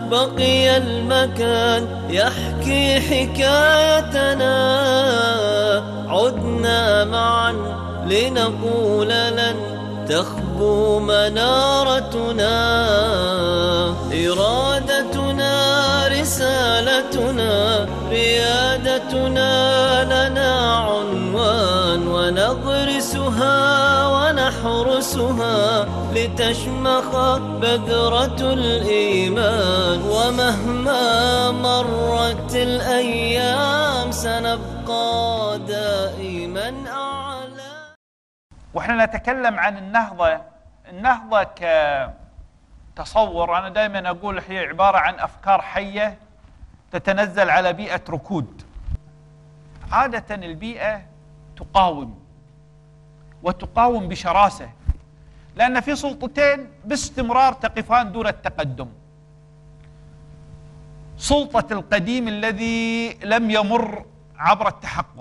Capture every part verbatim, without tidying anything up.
بقي المكان يحكي حكايتنا. عدنا معا لنقول لن تخبو منارتنا. إرادتنا رسالتنا ريادتنا لنا عنوان، ونغرسها ونحرسها لتشمخ بذرة الإيمان. ومهما مرت الأيام سنبقى دائما أعلى. وإحنا نتكلم عن النهضة. النهضة كتصور أنا دائما أقول هي عبارة عن أفكار حية تتنزل على بيئة ركود. عادة البيئة تقاوم وتقاوم بشراسة، لأن في سلطتين باستمرار تقفان دون التقدم: سلطة القديم الذي لم يمر عبر التحقق،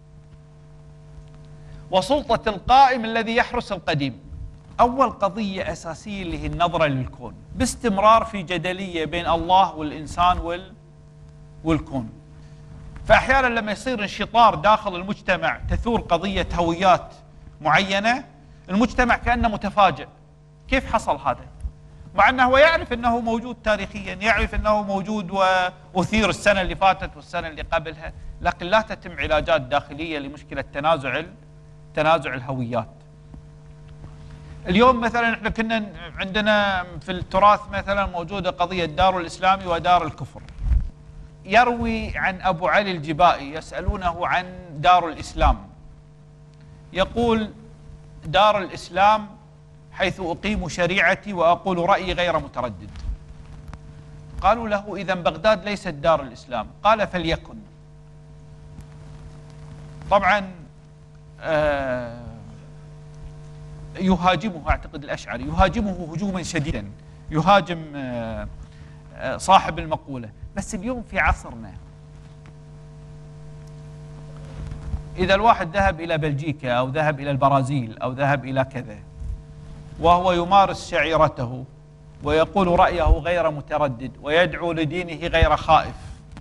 وسلطة القائم الذي يحرس القديم. أول قضية أساسية اللي هي النظرة للكون، باستمرار في جدلية بين الله والإنسان وال... والكون. فأحيانا لما يصير انشطار داخل المجتمع تثور قضية هويات معينة، المجتمع كأنه متفاجئ: كيف حصل هذا؟ مع أنه هو يعرف أنه موجود تاريخيا، يعرف أنه موجود وأثير السنة اللي فاتت والسنة اللي قبلها، لكن لا تتم علاجات داخلية لمشكلة تنازع تنازع الهويات. اليوم مثلا احنا كنا عندنا في التراث مثلا موجودة قضية دار الإسلام ودار الكفر. يروي عن أبو علي الجبائي يسألونه عن دار الإسلام، يقول: دار الإسلام حيث أقيم شريعتي وأقول رأيي غير متردد. قالوا له: إذن بغداد ليست دار الإسلام. قال: فليكن. طبعا آه يهاجمه، أعتقد الأشعري يهاجمه هجوما شديدا، يهاجم آه آه صاحب المقولة. بس اليوم في عصرنا إذا الواحد ذهب إلى بلجيكا أو ذهب إلى البرازيل أو ذهب إلى كذا وهو يمارس شعيرته ويقول رأيه غير متردد ويدعو لدينه غير خائف،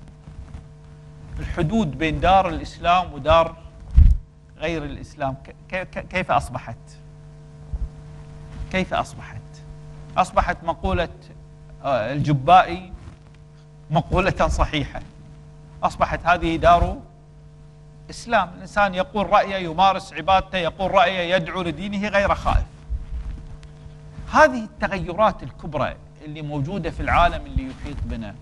الحدود بين دار الإسلام ودار غير الإسلام كيف أصبحت؟ كيف أصبحت؟ أصبحت مقولة الجبائي مقولة صحيحة، أصبحت هذه دار إسلام. الإنسان يقول رأيه، يمارس عبادته، يقول رأيه، يدعو لدينه غير خائف. هذه التغيرات الكبرى اللي موجودة في العالم اللي يحيط بنا،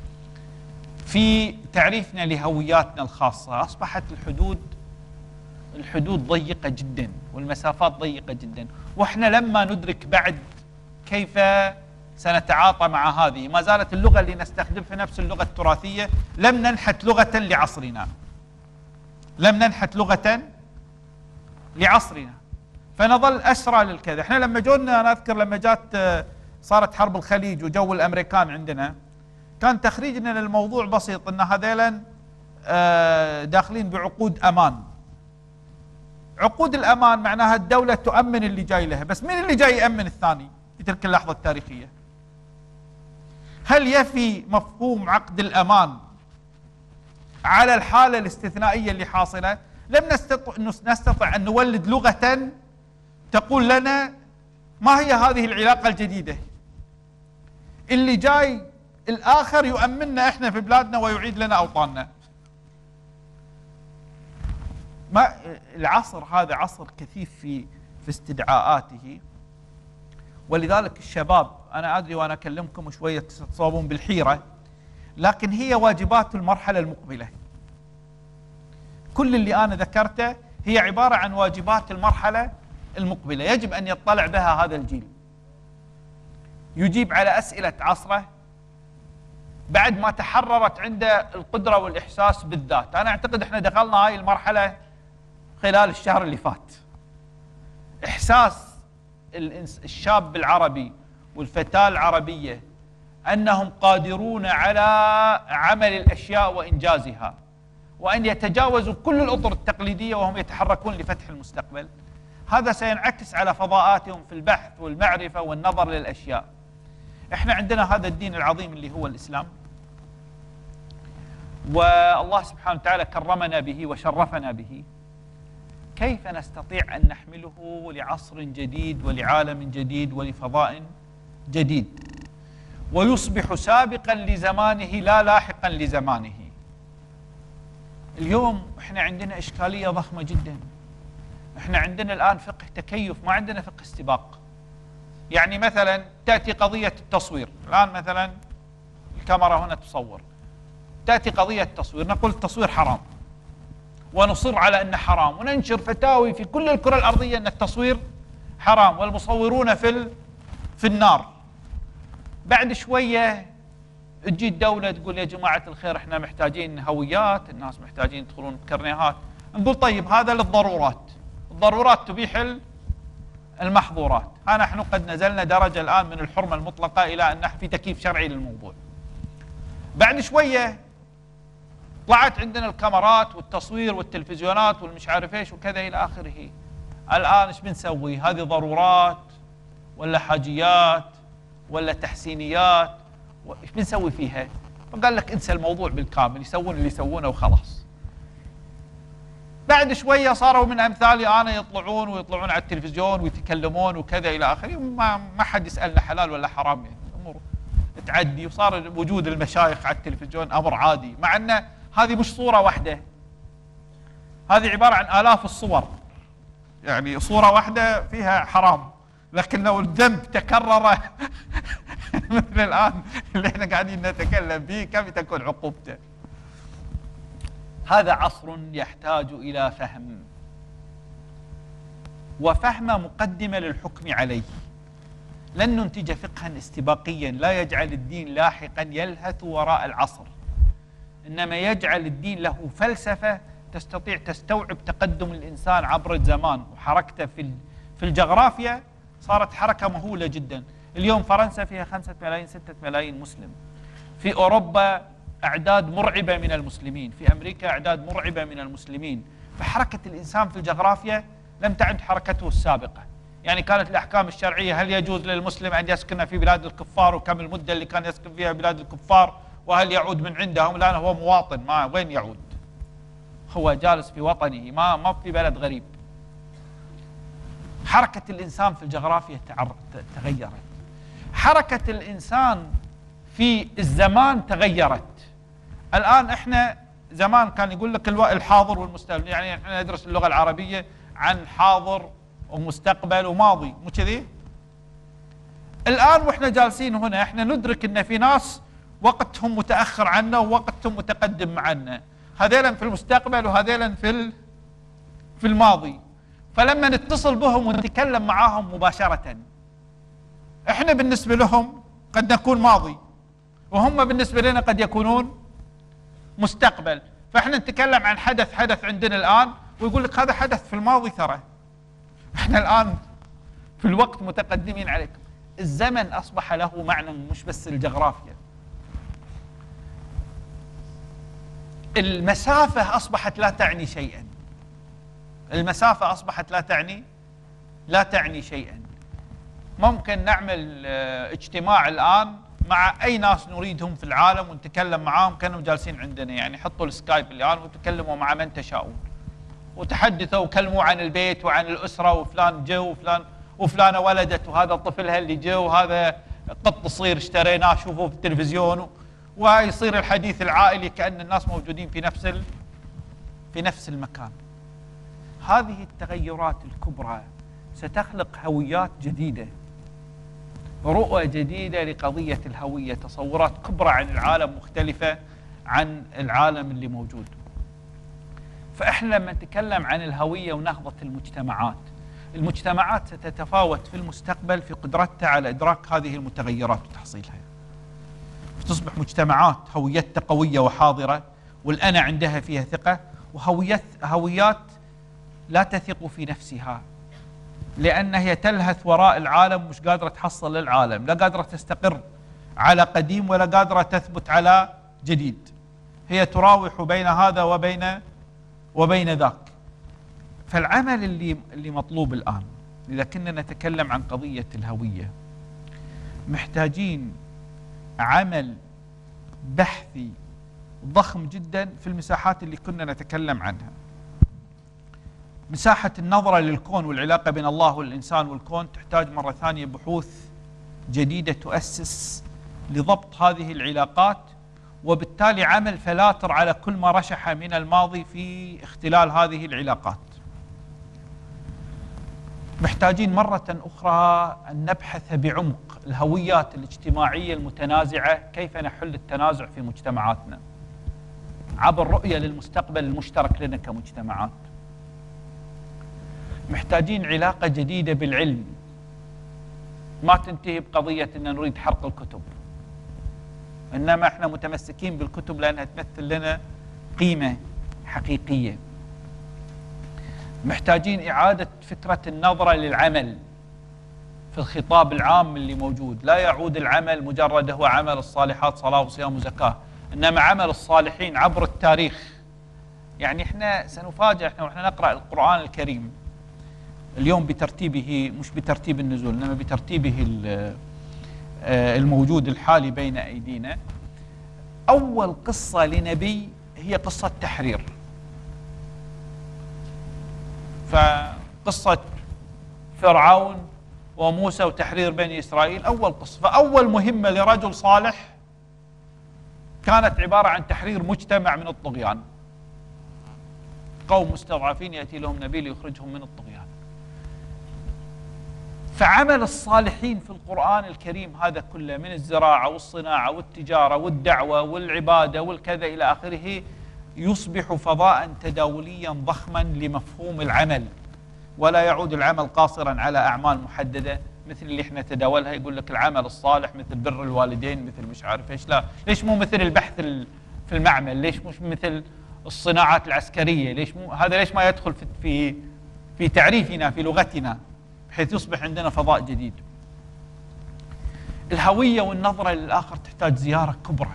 في تعريفنا لهوياتنا الخاصة، أصبحت الحدود الحدود ضيقة جدا والمسافات ضيقة جدا. وإحنا لما ندرك بعد كيف سنتعاطى مع هذه، ما زالت اللغة اللي نستخدمها نفس اللغة التراثية، لم ننحت لغة لعصرنا، لم ننحت لغة لعصرنا، فنظل أسرى للكذا. احنا لما جونا، أنا أذكر لما جات صارت حرب الخليج وجو الأمريكان عندنا، كان تخريجنا للموضوع بسيط، أن هذيلا داخلين بعقود أمان. عقود الأمان معناها الدولة تؤمن اللي جاي لها، بس مين اللي جاي يأمن الثاني في تلك اللحظة التاريخية؟ هل يفي مفهوم عقد الأمان على الحالة الاستثنائية اللي حاصلة؟ لم نستطع, نستطع أن نولد لغة تقول لنا ما هي هذه العلاقة الجديدة. اللي جاي الآخر يؤمننا إحنا في بلادنا ويعيد لنا أوطاننا. ما العصر هذا عصر كثيف في في استدعاءاته، ولذلك الشباب، أنا أدري وأنا أكلمكم شوية تتصابون بالحيرة، لكن هي واجبات المرحلة المقبلة. كل اللي أنا ذكرته هي عبارة عن واجبات المرحلة المقبلة، يجب أن يطلع بها هذا الجيل، يجيب على أسئلة عصره بعد ما تحررت عنده القدرة والإحساس بالذات. أنا أعتقد إحنا دخلنا هاي المرحلة خلال الشهر اللي فات. إحساس الشاب العربي والفتاة العربية أنهم قادرون على عمل الأشياء وإنجازها، وأن يتجاوزوا كل الأطر التقليدية وهم يتحركون لفتح المستقبل. هذا سينعكس على فضاءاتهم في البحث والمعرفة والنظر للأشياء. احنا عندنا هذا الدين العظيم اللي هو الإسلام، والله سبحانه وتعالى كرمنا به وشرفنا به. كيف نستطيع أن نحمله لعصر جديد ولعالم جديد ولفضاء جديد ويصبح سابقا لزمانه لا لاحقا لزمانه؟ اليوم احنا عندنا إشكالية ضخمة جدا. احنا عندنا الآن فقه تكيف، ما عندنا فقه استباق. يعني مثلا تأتي قضية التصوير، الآن مثلا الكاميرا هنا تصور، تأتي قضية التصوير، نقول التصوير حرام ونصر على أنه حرام وننشر فتاوي في كل الكرة الأرضية أن التصوير حرام والمصورون في في النار. بعد شوية تجي الدولة تقول يا جماعة الخير احنا محتاجين هويات، الناس محتاجين يدخلون بكرنيهات. نقول طيب هذا للضرورات، الضرورات تبيح المحظورات. ها نحن قد نزلنا درجة الآن من الحرمة المطلقة إلى أن في تكييف شرعي للموضوع. بعد شوية طلعت عندنا الكاميرات والتصوير والتلفزيونات والمش عارف ايش وكذا إلى آخره. الآن ايش بنسوي؟ هذه ضرورات ولا حاجيات ولا تحسينيات؟ ايش بنسوي فيها؟ فقال لك انسى الموضوع بالكامل، يسوون اللي يسوونه وخلاص. بعد شوية صاروا من أمثالي أنا يطلعون ويطلعون على التلفزيون ويتكلمون وكذا إلى آخره، ما ما حد يسألنا حلال ولا حرام، يعني الأمور تعدي، وصار وجود المشايخ على التلفزيون أمر عادي، مع أن هذه مش صورة واحدة، هذه عبارة عن آلاف الصور، يعني صورة واحدة فيها حرام، لكن لو الذنب تكرر مثل الآن اللي احنا قاعدين نتكلم به كم تكون عقوبته؟ هذا عصر يحتاج إلى فهم، وفهم مقدمة للحكم عليه. لن ننتج فقها استباقيا لا يجعل الدين لاحقا يلهث وراء العصر، إنما يجعل الدين له فلسفة تستطيع تستوعب تقدم الإنسان عبر الزمان وحركته في في الجغرافيا. صارت حركة مهولة جدا. اليوم فرنسا فيها خمسة ملايين ستة ملايين مسلم، في أوروبا أعداد مرعبة من المسلمين، في أمريكا أعداد مرعبة من المسلمين. فحركة الإنسان في الجغرافيا لم تعد حركته السابقة. يعني كانت الأحكام الشرعية هل يجوز للمسلم أن يسكن في بلاد الكفار وكم المدة اللي كان يسكن فيها بلاد الكفار، وهل يعود من عندهم؟ الآن هو مواطن، ما وين يعود؟ هو جالس في وطنه، ما ما في بلد غريب. حركة الإنسان في الجغرافيا تغيرت، حركة الإنسان في الزمان تغيرت. الآن احنا زمان كان يقول لك الحاضر والمستقبل، يعني احنا ندرس اللغة العربية عن حاضر ومستقبل وماضي، مو كذي؟ الآن واحنا جالسين هنا احنا ندرك ان في ناس وقتهم متأخر عنا ووقتهم متقدم عنا، هذيلا في المستقبل وهذيلا في في الماضي. فلما نتصل بهم ونتكلم معاهم مباشرة، احنا بالنسبة لهم قد نكون ماضي وهم بالنسبة لنا قد يكونون مستقبل. فاحنا نتكلم عن حدث حدث عندنا الآن ويقول لك هذا حدث في الماضي، ترى احنا الآن في الوقت متقدمين عليكم. الزمن أصبح له معنى مش بس الجغرافيا. المسافة أصبحت لا تعني شيئا، المسافة أصبحت لا تعني لا تعني شيئا. ممكن نعمل اجتماع الآن مع أي ناس نريدهم في العالم ونتكلم معاهم كأنهم جالسين عندنا، يعني حطوا السكايب الآن وتكلموا مع من تشاءون وتحدثوا وكلموا عن البيت وعن الأسرة، وفلان جو وفلان وفلانة ولدت وهذا طفلها اللي جو وهذا قط صغير اشتريناه شوفوه في التلفزيون، ويصير الحديث العائلي كأن الناس موجودين في نفس في نفس المكان. هذه التغيرات الكبرى ستخلق هويات جديدة، رؤى جديدة لقضية الهوية، تصورات كبرى عن العالم مختلفة عن العالم اللي موجود. فإحنا لما نتكلم عن الهوية ونهضة المجتمعات، المجتمعات ستتفاوت في المستقبل في قدرتها على إدراك هذه المتغيرات وتحصيلها. تصبح مجتمعات هويتها قوية وحاضرة والأنا عندها فيها ثقة، وهويات هويات لا تثق في نفسها لأن هي تلهث وراء العالم، مش قادرة تحصل للعالم، لا قادرة تستقر على قديم ولا قادرة تثبت على جديد، هي تراوح بين هذا وبين وبين ذاك. فالعمل اللي اللي مطلوب الآن إذا كنا نتكلم عن قضية الهوية، محتاجين عمل بحثي ضخم جدا في المساحات اللي كنا نتكلم عنها. مساحة النظرة للكون والعلاقة بين الله والإنسان والكون تحتاج مرة ثانية بحوث جديدة تؤسس لضبط هذه العلاقات، وبالتالي عمل فلاتر على كل ما رشح من الماضي في اختلال هذه العلاقات. محتاجين مرة أخرى أن نبحث بعمق الهويات الاجتماعية المتنازعة، كيف نحل التنازع في مجتمعاتنا عبر رؤية للمستقبل المشترك لنا كمجتمعات. محتاجين علاقة جديدة بالعلم ما تنتهي بقضية أن نريد حرق الكتب، إنما إحنا متمسكين بالكتب لأنها تمثل لنا قيمة حقيقية. محتاجين إعادة فكرة النظرة للعمل في الخطاب العام اللي موجود. لا يعود العمل مجرد هو عمل الصالحات صلاة وصيام وزكاة، إنما عمل الصالحين عبر التاريخ. يعني إحنا سنفاجأ إحنا وإحنا نقرأ القرآن الكريم اليوم بترتيبه، مش بترتيب النزول إنما بترتيبه الموجود الحالي بين أيدينا. أول قصة لنبي هي قصة تحرير، فقصة فرعون وموسى وتحرير بني إسرائيل أول قصة. فأول مهمة لرجل صالح كانت عبارة عن تحرير مجتمع من الطغيان. قوم مستضعفين يأتي لهم نبي ليخرجهم من الطغيان. فعمل الصالحين في القرآن الكريم هذا كله من الزراعة والصناعة والتجارة والدعوة والعبادة والكذا إلى آخره يصبح فضاء تداوليا ضخما لمفهوم العمل، ولا يعود العمل قاصرا على أعمال محددة مثل اللي احنا تداولها. يقول لك العمل الصالح مثل بر الوالدين، مثل مش عارف ايش. لا، ليش مو مثل البحث في المعمل؟ ليش مش مثل الصناعات العسكرية؟ ليش مو هذا؟ ليش ما يدخل في في في تعريفنا في لغتنا بحيث يصبح عندنا فضاء جديد؟ الهوية والنظرة للآخر تحتاج زيارة كبرى.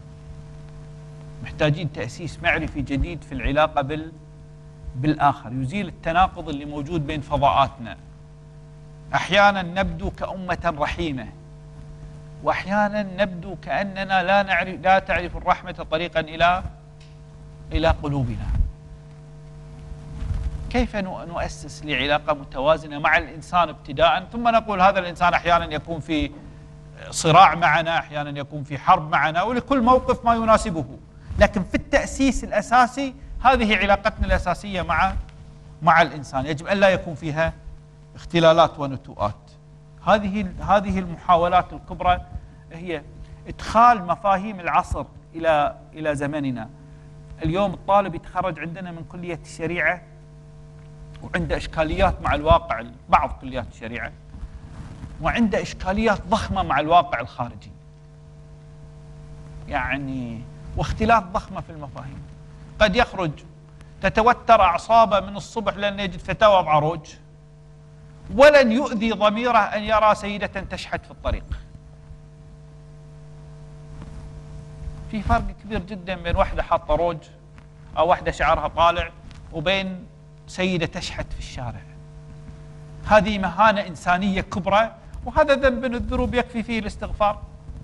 محتاجين تأسيس معرفي جديد في العلاقة بال بالآخر يزيل التناقض اللي موجود بين فضاءاتنا. أحيانا نبدو كأمة رحيمة، وأحيانا نبدو كأننا لا نعرف لا تعرف الرحمة طريقا إلى إلى قلوبنا. كيف نؤسس لعلاقة متوازنة مع الإنسان ابتداء، ثم نقول هذا الإنسان أحيانا يكون في صراع معنا، أحيانا يكون في حرب معنا، ولكل موقف ما يناسبه. لكن في التأسيس الأساسي هذه علاقتنا الأساسية مع مع الإنسان، يجب أن لا يكون فيها اختلالات ونتوءات. هذه هذه المحاولات الكبرى هي إدخال مفاهيم العصر إلى إلى زمننا. اليوم الطالب يتخرج عندنا من كلية الشريعة وعنده إشكاليات مع الواقع، بعض كليات الشريعة، وعنده إشكاليات ضخمة مع الواقع الخارجي، يعني واختلاف ضخمة في المفاهيم. قد يخرج تتوتر أعصابه من الصبح لأن يجد فتاوى بعروج، ولن يؤذي ضميره أن يرى سيدة تشحت في الطريق. في فرق كبير جدا بين واحدة حاطة روج أو واحدة شعرها طالع وبين سيدة تشحت في الشارع. هذه مهانة إنسانية كبرى، وهذا ذنب من الذنوب يكفي فيه الاستغفار.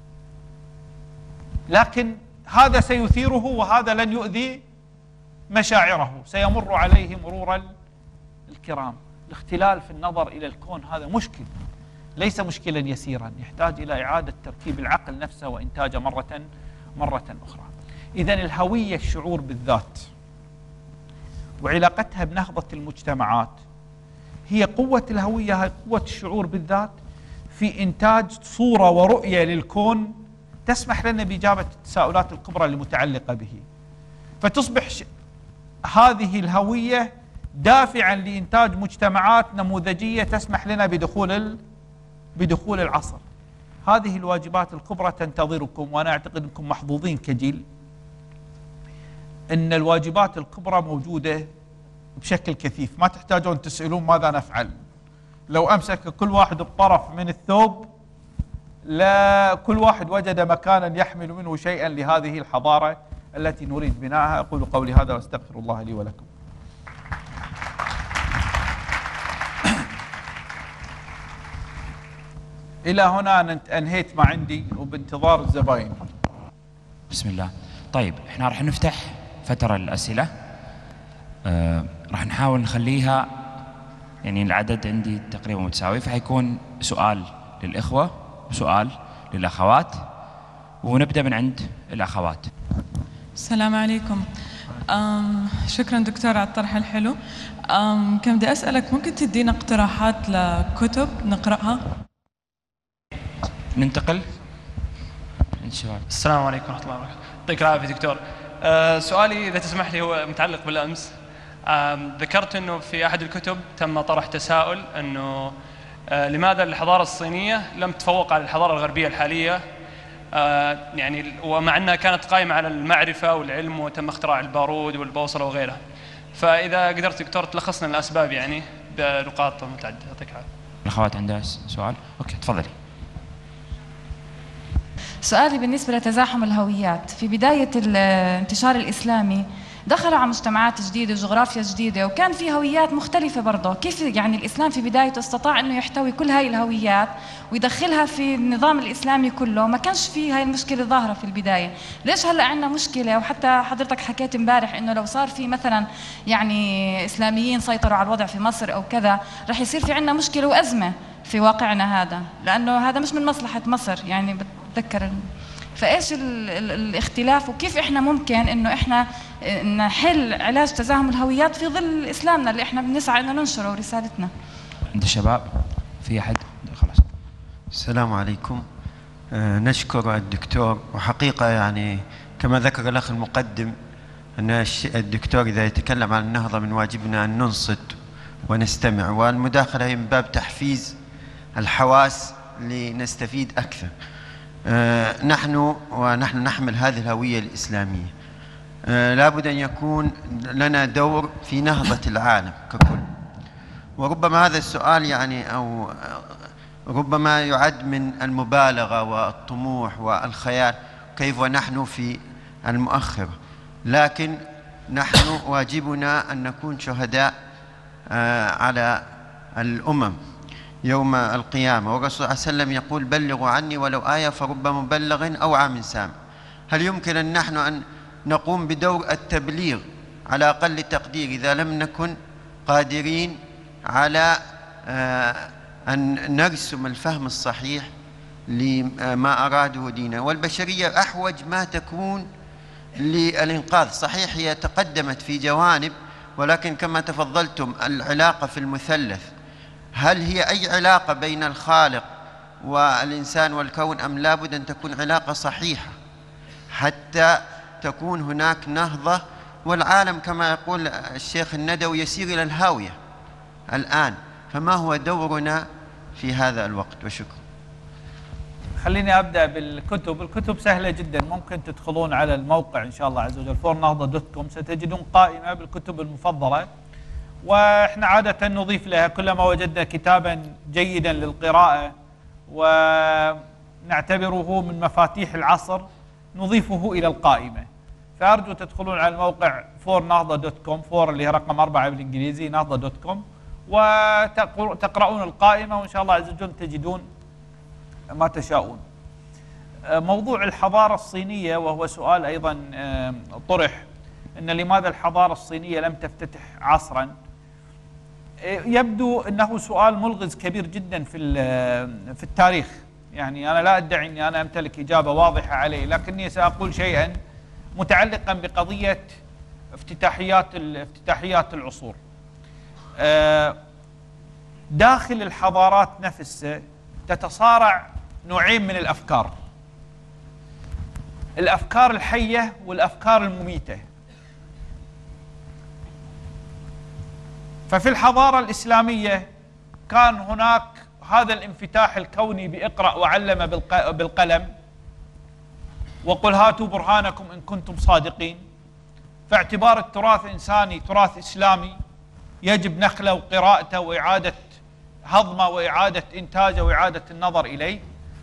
لكن هذا سيثيره وهذا لن يؤذي مشاعره، سيمر عليه مرور الكرام. الاختلال في النظر إلى الكون هذا مشكل، ليس مشكلا يسيرا، يحتاج إلى إعادة تركيب العقل نفسه وإنتاجه مرة مرة أخرى. إذن الهوية الشعور بالذات وعلاقتها بنهضة المجتمعات هي قوة الهوية، هي قوة الشعور بالذات في إنتاج صورة ورؤية للكون تسمح لنا بإجابة التساؤلات الكبرى المتعلقة به. فتصبح هذه الهوية دافعا لإنتاج مجتمعات نموذجية تسمح لنا بدخول بدخول العصر. هذه الواجبات الكبرى تنتظركم، وأنا أعتقد أنكم محظوظين كجيل أن الواجبات الكبرى موجودة بشكل كثيف، ما تحتاجون تسألون ماذا نفعل. لو أمسك كل واحد بطرف من الثوب لا كل واحد وجد مكانا يحمل منه شيئا لهذه الحضارة التي نريد بناءها. أقول قولي هذا واستغفر الله لي ولكم. إلى هنا أنا أنهيت ما عندي وبانتظار الزباين. بسم الله. طيب احنا راح نفتح فترة الأسئلة، آه راح نحاول نخليها يعني العدد عندي تقريبا متساوي، فحيكون سؤال للإخوة وسؤال للأخوات، ونبدأ من عند الأخوات. السلام عليكم. أم شكرا دكتور على الطرح الحلو. أم كان بدي أسألك، ممكن تدينا اقتراحات لكتب نقرأها؟ ننتقل الشباب. السلام عليكم ورحمة الله وبركاته. يعطيك العافية دكتور. أه سؤالي إذا تسمح لي هو متعلق بالأمس. ذكرت أنه في أحد الكتب تم طرح تساؤل أنه أه لماذا الحضارة الصينية لم تتفوق على الحضارة الغربية الحالية، أه يعني ومع أنها كانت قائمة على المعرفة والعلم وتم اختراع البارود والبوصلة وغيرها. فإذا قدرت دكتور تلخص لنا الأسباب يعني بنقاط متعددة. يعطيك العافية. الأخوات عندها سؤال؟ أوكي تفضلي. سؤالي بالنسبة لتزاحم الهويات. في بداية الانتشار الإسلامي دخلوا على مجتمعات جديدة وجغرافيا جديدة، وكان في هويات مختلفة برضه. كيف يعني الإسلام في بدايته استطاع أنه يحتوي كل هاي الهويات ويدخلها في النظام الإسلامي كله؟ ما كانش في هاي المشكلة ظاهرة في البداية. ليش هلأ عندنا مشكلة؟ وحتى حضرتك حكيت امبارح أنه لو صار في مثلا يعني إسلاميين سيطروا على الوضع في مصر أو كذا، رح يصير في عندنا مشكلة وأزمة في واقعنا هذا، لأنه هذا مش من مصلحة مصر. يعني بتذكر فايش ال ال الاختلاف، وكيف احنا ممكن انه احنا نحل علاج تزاحم الهويات في ظل اسلامنا اللي احنا بنسعى انه ننشره رسالتنا. عند الشباب في احد؟ خلاص. السلام عليكم. آه نشكر الدكتور، وحقيقة يعني كما ذكر الأخ المقدم أن الدكتور إذا يتكلم عن النهضة من واجبنا أن ننصت ونستمع، والمداخلة هي من باب تحفيز الحواس لنستفيد أكثر. آه نحن ونحن نحمل هذه الهوية الإسلامية، آه لابد أن يكون لنا دور في نهضة العالم ككل. وربما هذا السؤال يعني أو ربما يعد من المبالغة والطموح والخيال، كيف ونحن في المؤخرة، لكن نحن واجبنا أن نكون شهداء آه على الأمم يوم القيامة. والرسول صلى الله عليه وسلم يقول: بلغوا عني ولو آية فرب مبلغ أوعى من سامع. هل يمكن أن نحن أن نقوم بدور التبليغ على أقل تقدير إذا لم نكن قادرين على أن نرسم الفهم الصحيح لما أراده ديننا؟ والبشرية أحوج ما تكون للإنقاذ. صحيح هي تقدمت في جوانب، ولكن كما تفضلتم العلاقة في المثلث، هل هي أي علاقة بين الخالق والإنسان والكون، أم لابد أن تكون علاقة صحيحة حتى تكون هناك نهضة؟ والعالم كما يقول الشيخ الندوي يسير إلى الهاوية الآن، فما هو دورنا في هذا الوقت؟ وشكرا. خليني أبدأ بالكتب. الكتب سهلة جدا، ممكن تدخلون على الموقع إن شاء الله عز وجل فور نهضة دوت كوم، ستجدون قائمة بالكتب المفضلة، وإحنا عادة نضيف لها كلما وجدنا كتابا جيدا للقراءة ونعتبره من مفاتيح العصر نضيفه إلى القائمة. فأرجو تدخلون على الموقع فور نهضة دوت كوم، فور اللي هي رقم أربعة بالإنجليزي، نهضة دوت كوم، وتقرؤون القائمة وإن شاء الله عز وجل تجدون ما تشاءون. موضوع الحضارة الصينية، وهو سؤال أيضا طرح، أن لماذا الحضارة الصينية لم تفتتح عصرا؟ يبدو أنه سؤال ملغز كبير جدا في في التاريخ. يعني أنا لا أدعي أني أنا أمتلك إجابة واضحة عليه، لكني سأقول شيئا متعلقا بقضية افتتاحيات افتتاحيات العصور. داخل الحضارات نفسها تتصارع نوعين من الأفكار: الأفكار الحية والأفكار المميتة. ففي الحضارة الإسلامية كان هناك هذا الانفتاح الكوني بإقرأ وعلم بالقلم، وقل هاتوا برهانكم إن كنتم صادقين. فاعتبار التراث إنساني، تراث إسلامي، يجب نقله وقراءته وإعادة هضمه وإعادة إنتاجه وإعادة النظر إليه.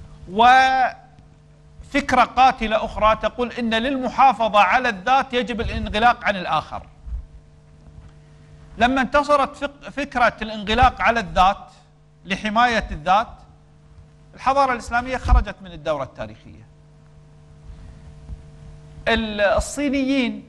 وفكرة قاتلة أخرى تقول إن للمحافظة على الذات يجب الانغلاق عن الآخر. لما انتصرت فكرة الانغلاق على الذات لحماية الذات، الحضارة الإسلامية خرجت من الدورة التاريخية. الصينيين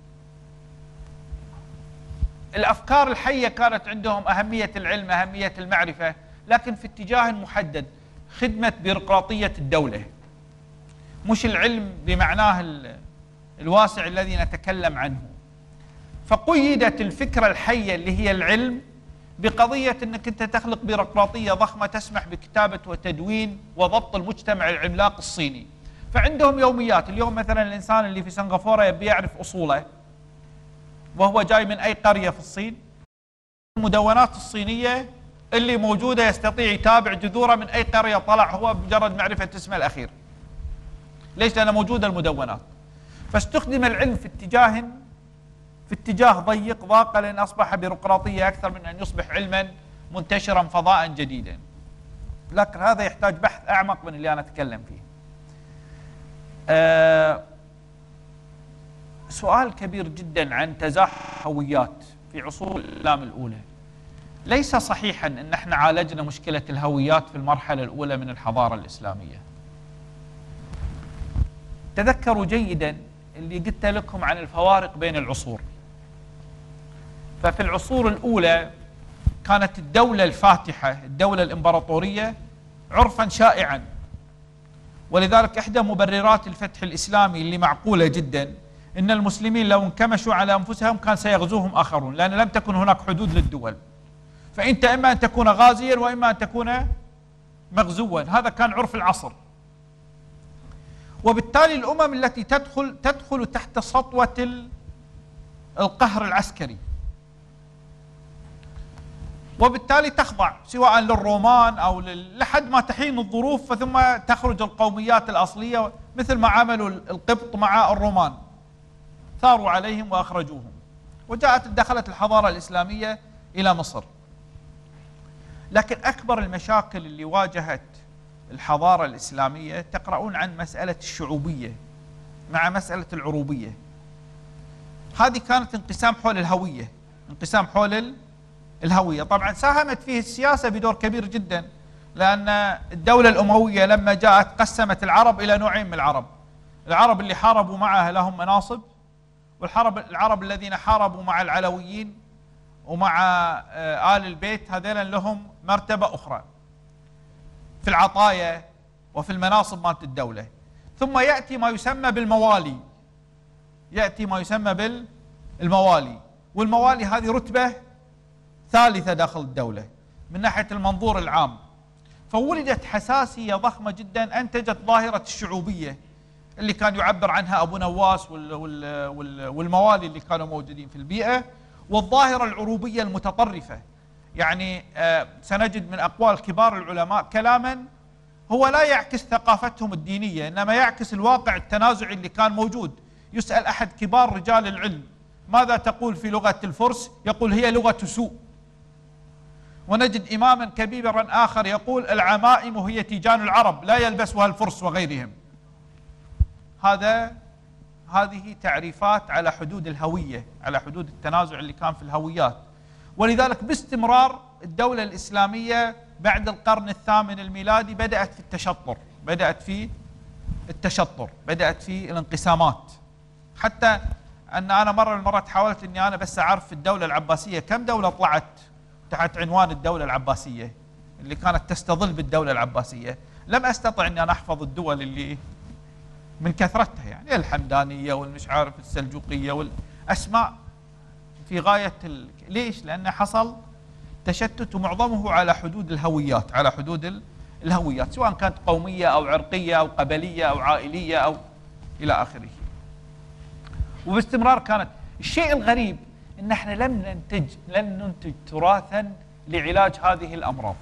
الأفكار الحية كانت عندهم أهمية العلم، أهمية المعرفة، لكن في اتجاه محدد، خدمة بيروقراطية الدولة، مش العلم بمعناه الواسع الذي نتكلم عنه. فقيدت الفكرة الحية اللي هي العلم بقضية أنك أنت تخلق بيروقراطية ضخمة تسمح بكتابة وتدوين وضبط المجتمع العملاق الصيني. فعندهم يوميات. اليوم مثلا الإنسان اللي في سنغافورة يبي يعرف أصوله وهو جاي من أي قرية في الصين، المدونات الصينية اللي موجودة يستطيع يتابع جذوره من أي قرية طلع هو بمجرد معرفة اسمه الأخير. ليش؟ لأن موجودة المدونات. فاستخدم العلم في اتجاه في اتجاه ضيق ضاق، لأن أصبح بيروقراطية أكثر من أن يصبح علما منتشرا فضاء جديدا. لكن هذا يحتاج بحث أعمق من اللي أنا أتكلم فيه. أه سؤال كبير جدا عن تزاحم الهويات في عصور الإسلام الأولى. ليس صحيحا أن احنا عالجنا مشكلة الهويات في المرحلة الأولى من الحضارة الإسلامية. تذكروا جيدا اللي قلت لكم عن الفوارق بين العصور. ففي العصور الأولى كانت الدولة الفاتحة، الدولة الإمبراطورية، عرفا شائعا، ولذلك إحدى مبررات الفتح الإسلامي اللي معقولة جدا إن المسلمين لو انكمشوا على أنفسهم كان سيغزوهم آخرون، لأن لم تكن هناك حدود للدول، فأنت إما أن تكون غازيا وإما أن تكون مغزوا. هذا كان عرف العصر. وبالتالي الأمم التي تدخل تدخل تحت سطوة القهر العسكري، وبالتالي تخضع سواء للرومان أو لحد ما تحين الظروف، ثم تخرج القوميات الأصلية مثل ما عملوا القبط مع الرومان، ثاروا عليهم وأخرجوهم، وجاءت دخلت الحضارة الإسلامية إلى مصر. لكن أكبر المشاكل اللي واجهت الحضارة الإسلامية تقرؤون عن مسألة الشعوبية مع مسألة العروبية. هذه كانت انقسام حول الهوية، انقسام حول الهوية. طبعا ساهمت فيه السياسة بدور كبير جدا، لأن الدولة الأموية لما جاءت قسمت العرب إلى نوعين من العرب: العرب اللي حاربوا معها لهم مناصب، والعرب العرب الذين حاربوا مع العلويين ومع آل البيت، هذين لهم مرتبة أخرى في العطايا وفي المناصب مالت الدولة. ثم يأتي ما يسمى بالموالي، يأتي ما يسمى بالموالي، والموالي هذه رتبة ثالثة داخل الدولة من ناحية المنظور العام. فولدت حساسية ضخمة جدا أنتجت ظاهرة الشعوبية اللي كان يعبر عنها أبو نواس والموالي اللي كانوا موجودين في البيئة، والظاهرة العروبية المتطرفة. يعني آه سنجد من أقوال كبار العلماء كلاما هو لا يعكس ثقافتهم الدينية، إنما يعكس الواقع التنازعي اللي كان موجود. يسأل أحد كبار رجال العلم: ماذا تقول في لغة الفرس؟ يقول: هي لغة سوء. ونجد إماما كبيرا آخر يقول: العمائم هي تيجان العرب لا يلبسها الفرس وغيرهم. هذا هذه تعريفات على حدود الهوية، على حدود التنازع اللي كان في الهويات. ولذلك باستمرار الدولة الإسلامية بعد القرن الثامن الميلادي بدأت في التشطر، بدأت في التشطر، بدأت في الانقسامات. حتى أن أنا مرة من المرات حاولت أني أنا بس أعرف في الدولة العباسية كم دولة طلعت تحت عنوان الدولة العباسية اللي كانت تستظل بالدولة العباسية. لم أستطع أني أنا أحفظ الدول اللي من كثرتها، يعني الحمدانية والمش عارف السلجوقية والأسماء في غاية ال... ليش؟ لأن حصل تشتت ومعظمه على حدود الهويات، على حدود الهويات، سواء كانت قومية أو عرقية أو قبلية أو عائلية أو إلى آخره. وباستمرار كانت الشيء الغريب إن احنا لم ننتج لم ننتج تراثا لعلاج هذه الأمراض.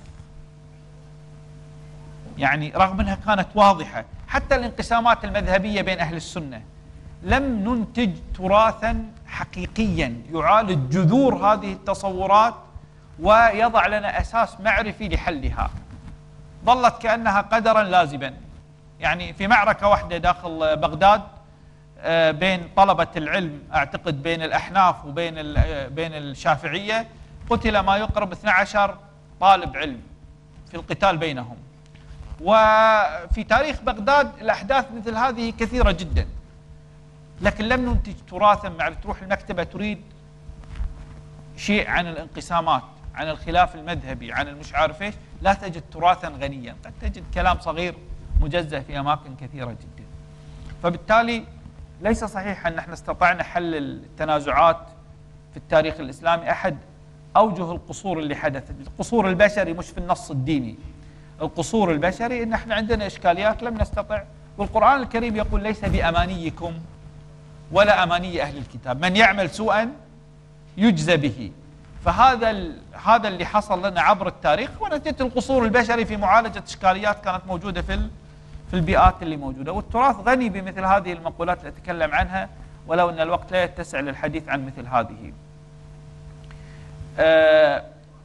يعني رغم أنها كانت واضحة، حتى الانقسامات المذهبية بين أهل السنة لم ننتج تراثا حقيقيا يعالج جذور هذه التصورات ويضع لنا أساس معرفي لحلها. ظلت كأنها قدرا لازبا. يعني في معركة واحدة داخل بغداد بين طلبة العلم، أعتقد بين الأحناف وبين بين الشافعية، قتل ما يقرب اثني عشر طالب علم في القتال بينهم. وفي تاريخ بغداد الأحداث مثل هذه كثيرة جدا، لكن لم ننتج تراثا. مع تروح المكتبة تريد شيء عن الانقسامات، عن الخلاف المذهبي، عن المش عارف ايش، لا تجد تراثا غنيا، قد تجد كلام صغير مجزأ في أماكن كثيرة جدا. فبالتالي ليس صحيح أن احنا استطعنا حل التنازعات في التاريخ الإسلامي. أحد أوجه القصور اللي حدثت، القصور البشري مش في النص الديني، القصور البشري إن احنا عندنا إشكاليات لم نستطع. والقرآن الكريم يقول ليس بأمانيكم ولا أماني أهل الكتاب، من يعمل سوءا يجزى به. فهذا هذا اللي حصل لنا عبر التاريخ، ونتيجة القصور البشري في معالجة إشكاليات كانت موجودة في في البيئات اللي موجودة. والتراث غني بمثل هذه المقولات اللي أتكلم عنها، ولو أن الوقت لا يتسع للحديث عن مثل هذه. آه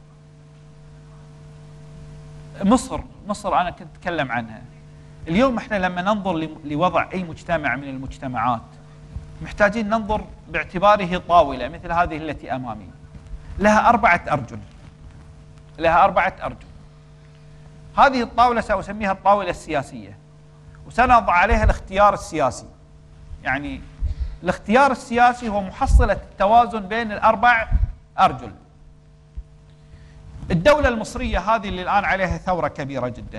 مصر مصر أنا كنت أتكلم عنها. اليوم احنا لما ننظر لوضع أي مجتمع من المجتمعات محتاجين ننظر باعتباره طاولة مثل هذه التي أمامي، لها أربعة أرجل، لها أربعة أرجل. هذه الطاولة سأسميها الطاولة السياسية، وسنضع عليها الاختيار السياسي. يعني الاختيار السياسي هو محصلة التوازن بين الأربع أرجل. الدولة المصرية هذه اللي الآن عليها ثورة كبيرة جدا،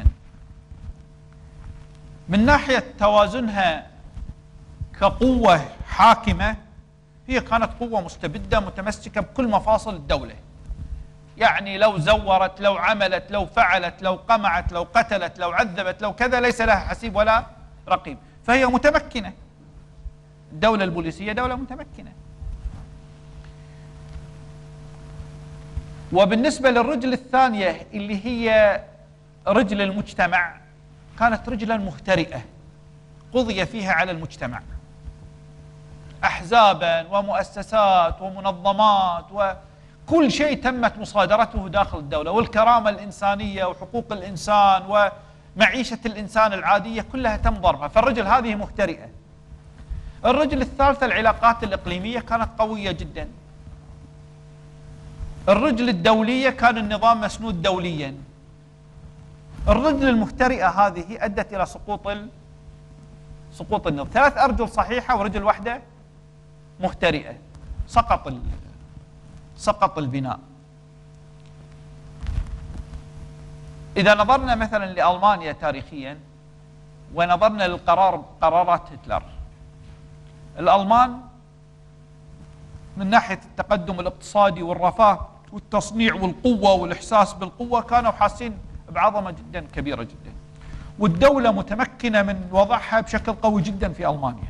من ناحية توازنها كقوة حاكمة، هي كانت قوة مستبدة متمسكة بكل مفاصل الدولة. يعني لو زورت، لو عملت، لو فعلت، لو قمعت، لو قتلت، لو عذبت، لو كذا، ليس لها حسيب ولا رقيب، فهي متمكنة. الدولة البوليسية دولة متمكنة. وبالنسبة للرجل الثانية اللي هي رجل المجتمع، كانت رجلا مهترئة قضي فيها على المجتمع، أحزابا ومؤسسات ومنظمات وكل شيء تمت مصادرته داخل الدولة، والكرامة الإنسانية وحقوق الإنسان ومعيشة الإنسان العادية كلها تم ضربها. فالرجل هذه مهترئة. الرجل الثالثة العلاقات الإقليمية كانت قوية جدا. الرجل الدولية كان النظام مسنود دوليا. الرجل المهترئة هذه أدت إلى سقوط ال... سقوط النظام. ثلاث أرجل صحيحة ورجل واحدة مهترئة، سقط ال... سقط البناء. إذا نظرنا مثلا لألمانيا تاريخيا ونظرنا للقرار قرارات هتلر، الألمان من ناحية التقدم الاقتصادي والرفاه والتصنيع والقوة والإحساس بالقوة كانوا حاسين بعظمة جدا كبيرة جدا، والدولة متمكنة من وضعها بشكل قوي جدا في ألمانيا.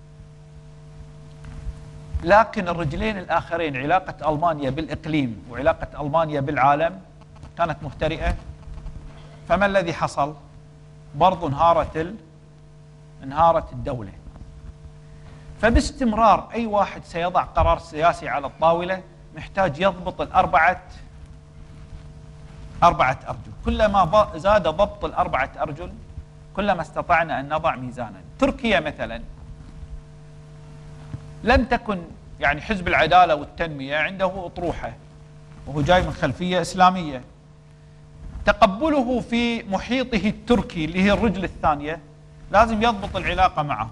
لكن الرجلين الآخرين، علاقة ألمانيا بالإقليم وعلاقة ألمانيا بالعالم، كانت مهترئة. فما الذي حصل؟ برضو انهارت ال... انهارت الدولة. فباستمرار أي واحد سيضع قرار سياسي على الطاولة محتاج يضبط الأربعة أربعة أرجل. كلما زاد ضبط الأربعة أرجل كلما استطعنا أن نضع ميزانا. تركيا مثلا لم تكن، يعني حزب العدالة والتنمية عنده أطروحة وهو جاي من خلفية إسلامية، تقبله في محيطه التركي اللي هي الرجل الثانية لازم يضبط العلاقة معهم.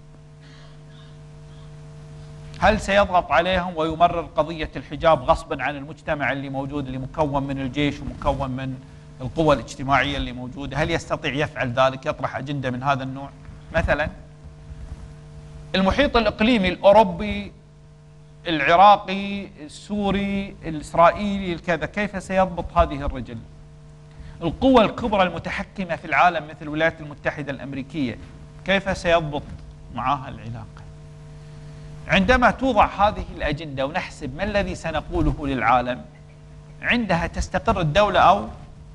هل سيضغط عليهم ويمرر قضية الحجاب غصبا عن المجتمع اللي موجود، اللي مكون من الجيش ومكون من القوى الاجتماعية اللي موجودة؟ هل يستطيع يفعل ذلك، يطرح أجندة من هذا النوع؟ مثلا المحيط الإقليمي الأوروبي، العراقي، السوري، الإسرائيلي، الكذا، كيف سيضبط هذه الرجل؟ القوى الكبرى المتحكمة في العالم مثل الولايات المتحدة الأمريكية، كيف سيضبط معها العلاقة؟ عندما توضع هذه الأجندة ونحسب ما الذي سنقوله للعالم، عندها تستقر الدولة أو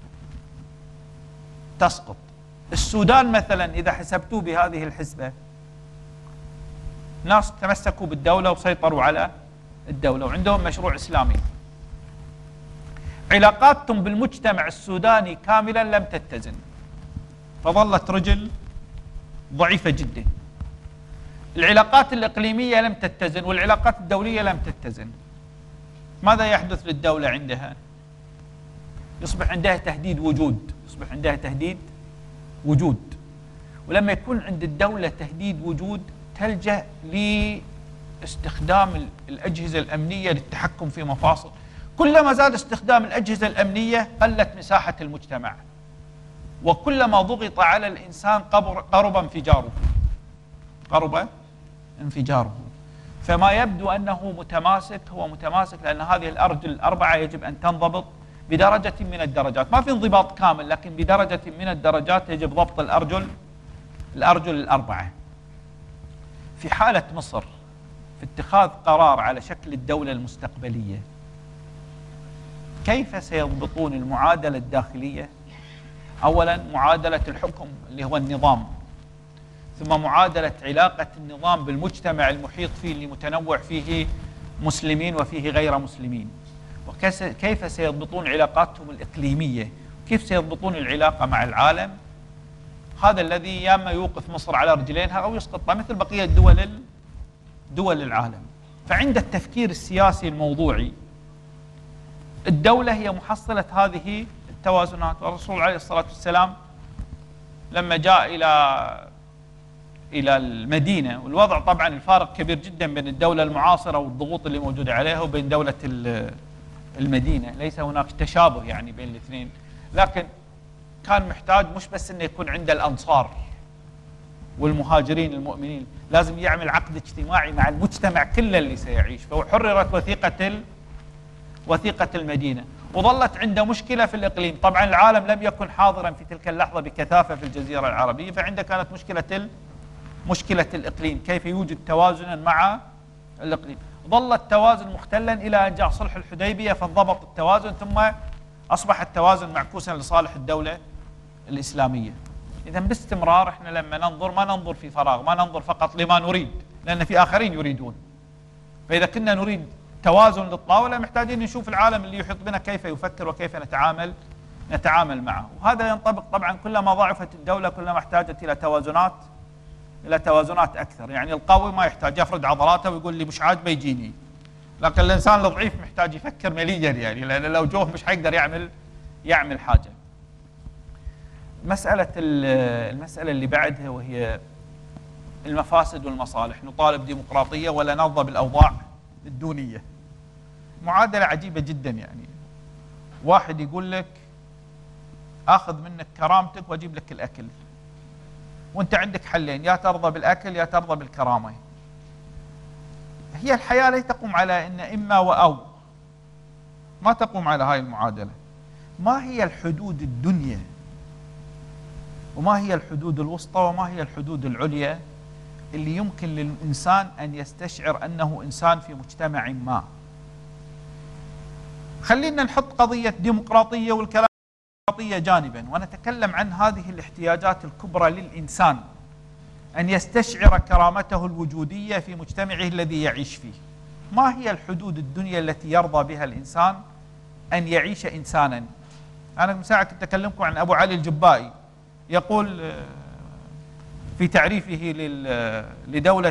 تسقط. السودان مثلا إذا حسبتوه بهذه الحسبة، ناس تمسكوا بالدولة وسيطروا على الدولة وعندهم مشروع إسلامي، علاقاتهم بالمجتمع السوداني كاملا لم تتزن، فظلت رجل ضعيفة جدا. العلاقات الإقليمية لم تتزن والعلاقات الدولية لم تتزن. ماذا يحدث للدولة عندها؟ يصبح عندها تهديد وجود، يصبح عندها تهديد وجود. ولما يكون عند الدولة تهديد وجود تلجأ لاستخدام الأجهزة الأمنية للتحكم في مفاصل. كلما زاد استخدام الأجهزة الأمنية قلت مساحة المجتمع، وكلما ضغط على الإنسان قرب انفجاره قرب انفجاره فما يبدو أنه متماسك هو متماسك لأن هذه الأرجل الأربعة يجب أن تنضبط بدرجة من الدرجات، ما في انضباط كامل لكن بدرجة من الدرجات يجب ضبط الأرجل الأرجل الأربعة. في حالة مصر في اتخاذ قرار على شكل الدولة المستقبلية، كيف سيضبطون المعادلة الداخلية؟ أولا معادلة الحكم اللي هو النظام، ثم معادلة علاقة النظام بالمجتمع المحيط فيه اللي متنوع فيه مسلمين وفيه غير مسلمين، وكيف سيضبطون علاقاتهم الإقليمية، كيف سيضبطون العلاقة مع العالم. هذا الذي يا اما يوقف مصر على رجلينها أو يسقطها مثل بقية دول دول العالم. فعند التفكير السياسي الموضوعي الدولة هي محصلة هذه التوازنات. والرسول عليه الصلاة والسلام لما جاء إلى إلى المدينة، والوضع طبعا الفارق كبير جدا بين الدولة المعاصرة والضغوط اللي موجودة عليها وبين دولة المدينة، ليس هناك تشابه يعني بين الاثنين، لكن كان محتاج مش بس انه يكون عنده الأنصار والمهاجرين المؤمنين، لازم يعمل عقد اجتماعي مع المجتمع كله اللي سيعيش. فحررت وثيقة ال... وثيقة المدينة، وظلت عنده مشكلة في الإقليم. طبعا العالم لم يكن حاضرا في تلك اللحظة بكثافة في الجزيرة العربية، فعنده كانت مشكلة ال... مشكلة الإقليم، كيف يوجد توازنا مع الإقليم. ظل التوازن مختلا إلى أن جاء صلح الحديبية فانضبط التوازن، ثم أصبح التوازن معكوسا لصالح الدولة الإسلامية. إذا باستمرار إحنا لما ننظر ما ننظر في فراغ، ما ننظر فقط لما نريد، لأن في آخرين يريدون. فإذا كنا نريد توازن للطاولة محتاجين نشوف العالم اللي يحيط بنا كيف يفكر وكيف نتعامل نتعامل معه. وهذا ينطبق طبعا كلما ضعفت الدولة كلما احتاجت إلى توازنات إلى توازنات أكثر. يعني القوي ما يحتاج يفرد عضلاته ويقول لي مش عاجبه يجيني، لكن الإنسان الضعيف محتاج يفكر مليا، يعني لأن لو جوه مش حيقدر يعمل يعمل حاجة. مسألة المسألة اللي بعدها وهي المفاسد والمصالح. نطالب ديمقراطية ولا نرضى بالأوضاع الدونية؟ معادلة عجيبة جدا. يعني واحد يقول لك آخذ منك كرامتك وأجيب لك الأكل، وانت عندك حلين، يا ترضى بالأكل يا ترضى بالكرامة. هي الحياة لا تقوم على إن إما وأو، ما تقوم على هاي المعادلة. ما هي الحدود الدنيا وما هي الحدود الوسطى وما هي الحدود العليا اللي يمكن للإنسان أن يستشعر أنه إنسان في مجتمع ما؟ خلينا نحط قضية ديمقراطية والكلام الديمقراطية جانبا ونتكلم عن هذه الاحتياجات الكبرى للإنسان، أن يستشعر كرامته الوجودية في مجتمعه الذي يعيش فيه. ما هي الحدود الدنيا التي يرضى بها الإنسان أن يعيش إنسانا؟ أنا من ساعة كنت أكلمكم عن أبو علي الجبائي، يقول في تعريفه لدولة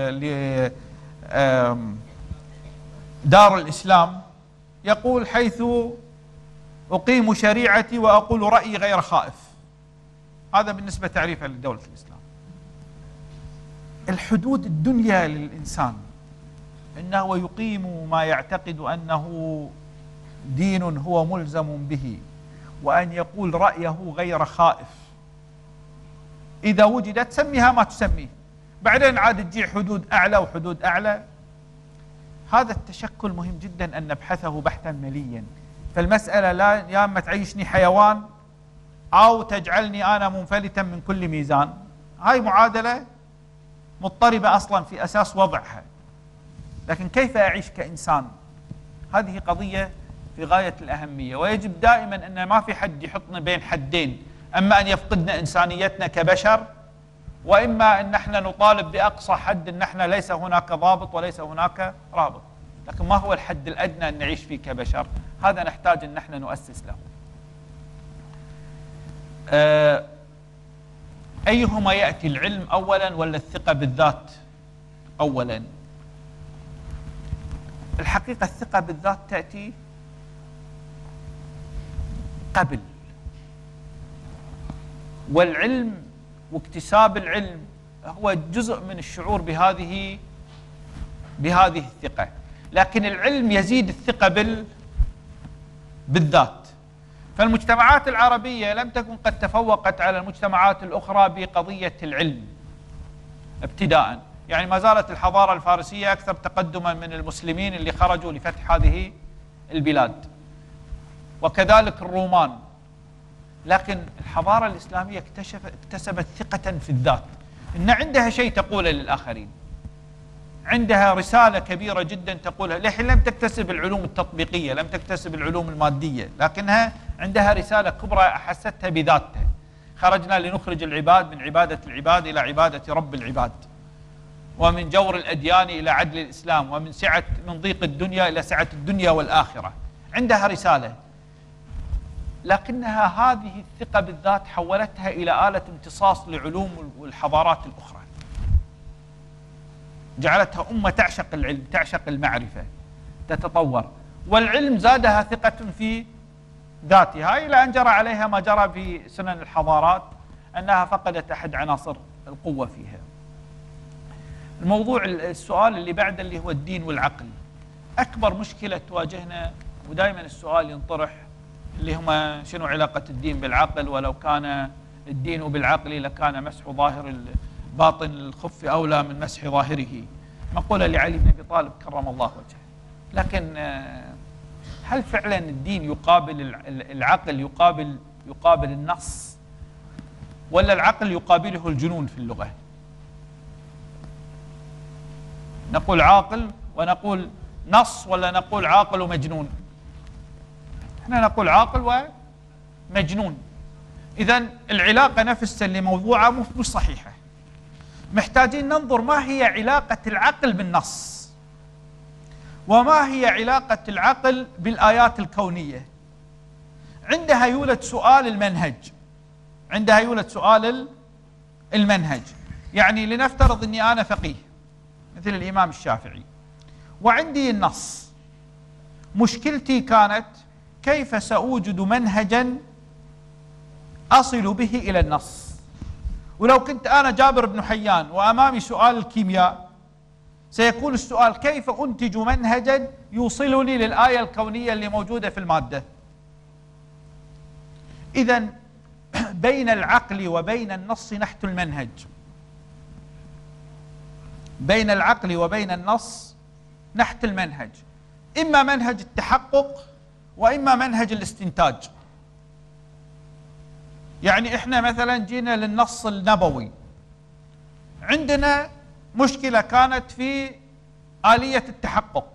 دار الإسلام، يقول حيث أقيم شريعتي وأقول رأيي غير خائف. هذا بالنسبة تعريفه لدولة الإسلام. الحدود الدنيا للإنسان إنه يقيم ما يعتقد أنه دين هو ملزم به، وأن يقول رأيه غير خائف. إذا وجدت سميها ما تسميه، بعدين عاد تجي حدود أعلى وحدود أعلى. هذا التشكل مهم جدا أن نبحثه بحثا مليا. فالمسألة لا يا اما تعيشني حيوان أو تجعلني أنا منفلتا من كل ميزان. هاي معادلة مضطربة أصلا في أساس وضعها، لكن كيف أعيش كإنسان؟ هذه قضية في غاية الأهمية، ويجب دائما أن ما في حد يحطنا بين حدين، أما أن يفقدنا إنسانيتنا كبشر، وإما أن نحن نطالب بأقصى حد أن نحن ليس هناك ضابط وليس هناك رابط. لكن ما هو الحد الأدنى أن نعيش فيه كبشر؟ هذا نحتاج أن نحن نؤسس له. أه أيهما يأتي، العلم أولا ولا الثقة بالذات أولا؟ الحقيقة الثقة بالذات تأتي قبل والعلم واكتساب العلم هو جزء من الشعور بهذه بهذه الثقة. لكن العلم يزيد الثقة بال بالذات. فالمجتمعات العربية لم تكن قد تفوقت على المجتمعات الأخرى بقضية العلم ابتداء، يعني ما زالت الحضارة الفارسية أكثر تقدما من المسلمين اللي خرجوا لفتح هذه البلاد، وكذلك الرومان. لكن الحضارة الإسلامية اكتشف اكتسبت ثقة في الذات، إن عندها شيء تقوله للآخرين، عندها رسالة كبيرة جدا تقولها. لحين لم تكتسب العلوم التطبيقية، لم تكتسب العلوم المادية، لكنها عندها رسالة كبرى أحستها بذاتها. خرجنا لنخرج العباد من عبادة العباد إلى عبادة رب العباد، ومن جور الأديان إلى عدل الإسلام، ومن سعة من ضيق الدنيا إلى سعة الدنيا والآخرة. عندها رسالة، لكنها هذه الثقة بالذات حولتها إلى آلة امتصاص لعلوم والحضارات الأخرى، جعلتها أمة تعشق العلم، تعشق المعرفة، تتطور. والعلم زادها ثقة في ذاتها، إلى أن جرى عليها ما جرى في سنن الحضارات، أنها فقدت أحد عناصر القوة فيها. الموضوع السؤال اللي بعده اللي هو الدين والعقل. أكبر مشكلة تواجهنا، ودائما السؤال ينطرح، اللي هما شنو علاقة الدين بالعقل؟ ولو كان الدين بالعقل لكان مسح ظاهر باطن الخف أولى من مسح ظاهره، مقولة لعلي بن أبي طالب كرم الله وجهه. لكن هل فعلا الدين يقابل العقل، يقابل يقابل النص، ولا العقل يقابله الجنون في اللغة؟ نقول عاقل ونقول نص، ولا نقول عاقل ومجنون؟ احنا نقول عاقل ومجنون. إذن العلاقة نفسها اللي موضوعة مش صحيحة. محتاجين ننظر ما هي علاقة العقل بالنص، وما هي علاقة العقل بالآيات الكونية. عندها يولد سؤال المنهج، عندها يولد سؤال المنهج. يعني لنفترض أني أنا فقيه مثل الإمام الشافعي، وعندي النص. مشكلتي كانت كيف سأوجد منهجا أصل به إلى النص. ولو كنت أنا جابر بن حيان وأمامي سؤال الكيمياء، سيكون السؤال كيف أنتج منهجا يوصلني للآية الكونية اللي موجودة في المادة. إذن بين العقل وبين النص نحت المنهج، بين العقل وبين النص نحت المنهج، إما منهج التحقق وإما منهج الاستنتاج. يعني إحنا مثلا جينا للنص النبوي، عندنا مشكلة كانت في آلية التحقق،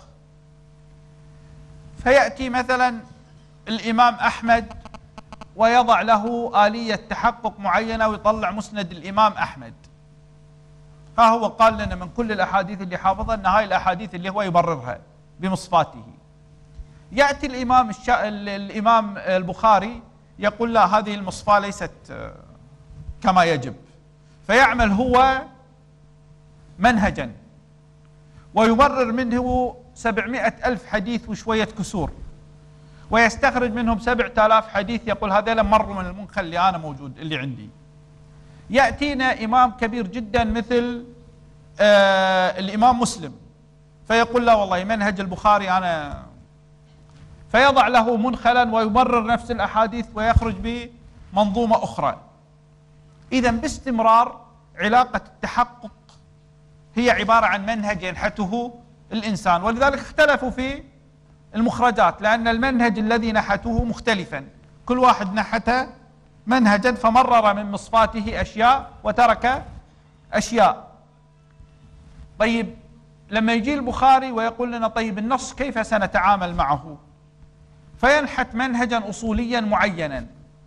فيأتي مثلا الإمام أحمد ويضع له آلية تحقق معينة ويطلع مسند الإمام أحمد. ها هو قال لنا من كل الأحاديث اللي حافظها أن هاي الأحاديث اللي هو يبررها بمصفاته. يأتي الإمام الشا... الإمام البخاري يقول لا، هذه المصفاة ليست كما يجب، فيعمل هو منهجا ويبرر منه سبعمائة ألف حديث وشوية كسور، ويستخرج منهم سبعة آلاف حديث، يقول هذا مروا من المنخل اللي أنا موجود اللي عندي. يأتينا إمام كبير جدا مثل آه الإمام مسلم، فيقول لا والله منهج البخاري أنا، فيضع له منخلا ويبرر نفس الأحاديث ويخرج بمنظومة أخرى. إذن باستمرار علاقة التحقق هي عبارة عن منهج ينحته الإنسان، ولذلك اختلفوا في المخرجات، لأن المنهج الذي نحتوه مختلفا، كل واحد نحت منهجا فمرر من مصفاته أشياء وترك أشياء. طيب لما يجي البخاري ويقول لنا طيب النص كيف سنتعامل معه، فينحت منهجا أصوليا معينا.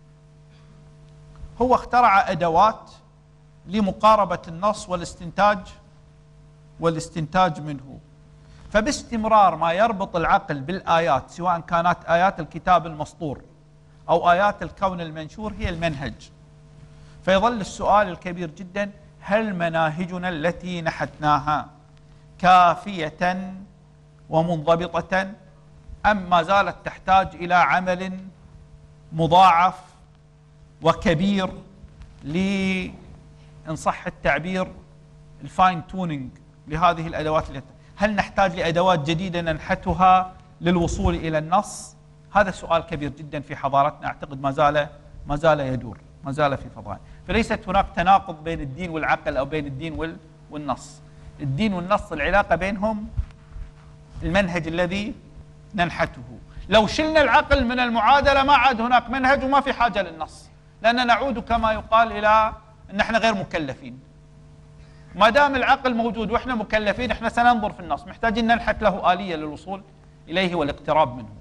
هو اخترع أدوات لمقاربة النص والاستنتاج والاستنتاج منه. فباستمرار ما يربط العقل بالآيات، سواء كانت آيات الكتاب المسطور أو آيات الكون المنشور، هي المنهج. فيظل السؤال الكبير جدا: هل مناهجنا التي نحتناها كافية ومنضبطة، أم ما زالت تحتاج إلى عمل مضاعف وكبير ل إن صح التعبير الفاين تونينج لهذه الأدوات. هل نحتاج لأدوات جديدة ننحتها للوصول إلى النص؟ هذا سؤال كبير جدا في حضارتنا، أعتقد ما زال ما زال يدور، ما زال في فضاء. فليست هناك تناقض بين الدين والعقل أو بين الدين والنص. الدين والنص العلاقة بينهم المنهج الذي ننحته. لو شلنا العقل من المعادلة ما عاد هناك منهج وما في حاجة للنص، لأننا نعود كما يقال إلى أن احنا غير مكلفين. ما دام العقل موجود واحنا مكلفين احنا سننظر في النص، محتاجين ننحت له آلية للوصول إليه والاقتراب منه.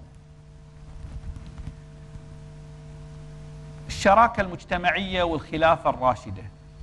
الشراكة المجتمعية والخلافة الراشدة.